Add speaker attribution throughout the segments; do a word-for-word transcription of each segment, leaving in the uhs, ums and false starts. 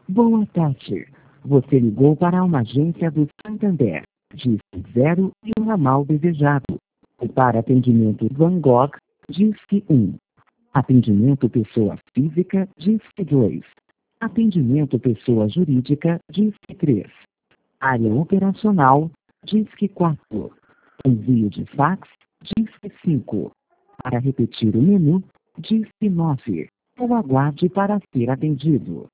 Speaker 1: Boa tarde. Você ligou para uma agência do Santander. Disque zero e o ramal desejado. E para atendimento Van Gogh, Disque um. Atendimento pessoa física, Disque dois. Atendimento pessoa jurídica, Disque três. Área operacional, Disque quatro. Envio de fax, Disque cinco. Para repetir o menu, Disque nove. Ou aguarde para ser atendido.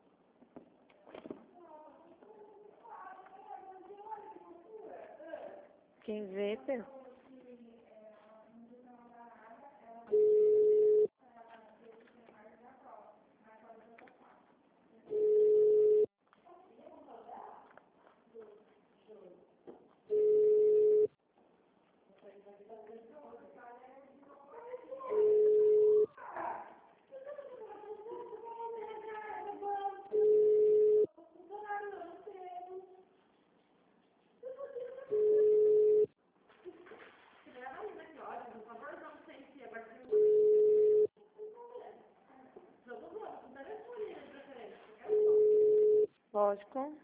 Speaker 2: Quem vê, pensa. Lógico.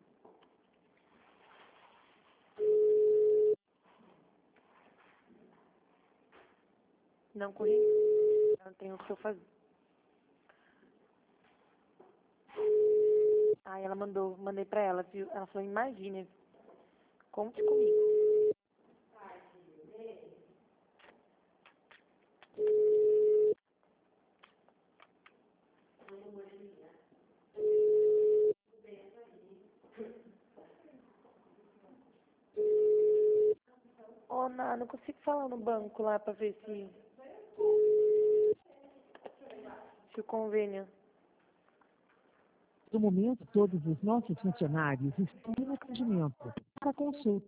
Speaker 2: Não corri. Não tenho o que eu fazer. Aí ela mandou, mandei pra ela, viu? Ela falou, imagine, conte comigo. Ô, Ná, não consigo falar no banco lá pra ver se... Se o convênio...
Speaker 1: No momento, todos os nossos funcionários estão em atendimento. Para consulta